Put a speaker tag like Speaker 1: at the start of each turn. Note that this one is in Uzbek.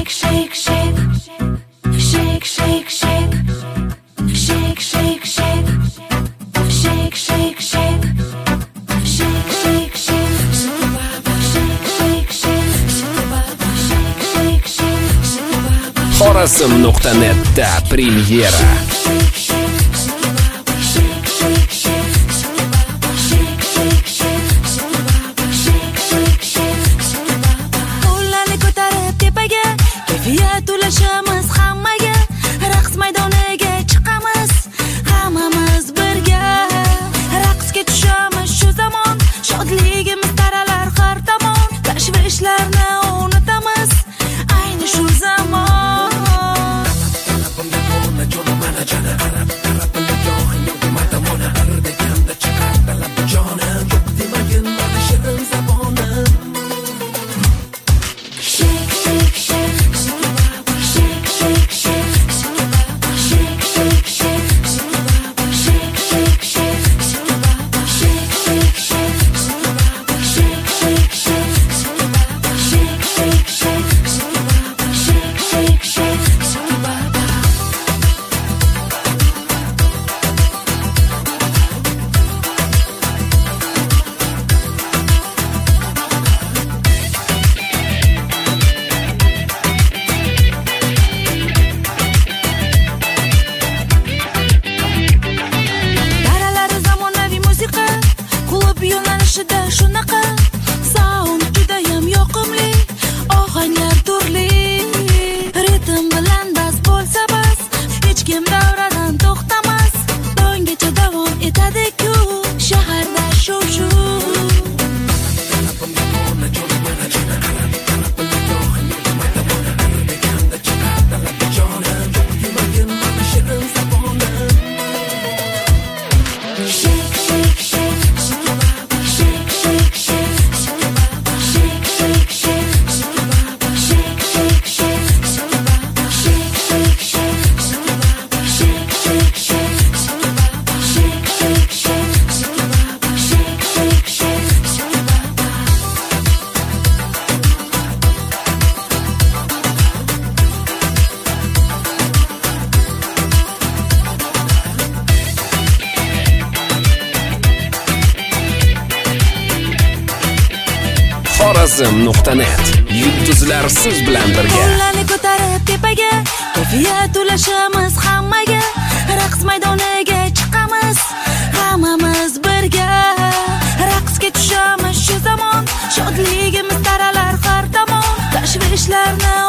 Speaker 1: Xorazm.net'da premyera.
Speaker 2: Qo'llarni ko'tarib tepaga, kayfiyat ulashamiz hammaga. Raqs maydoniga chiqamiz, hammamiz birga. Raqsga tushamiz shu zamon, shodligimiz taralar har tomon. Tashvishlarni unutamiz, ayni shu zamon. Shunaqa sound judayam yoqimli, ohanglar turli, ritm bilan bas bo'lsa bas, hech kim davradan to'xtamas, tonggacha davom etadi-ku shaharda shu-shu.
Speaker 1: Xorazm.net yulduzlar siz bilan birga.
Speaker 2: Qo'llarni ko'tarib tepaga, kayfiyat ulashamiz hammaga. Raqs maydoniga chiqamiz, hammamiz birga. Raqsga tushamiz shu zamon, shodligimiz taralar har tomon. Tashvishlarni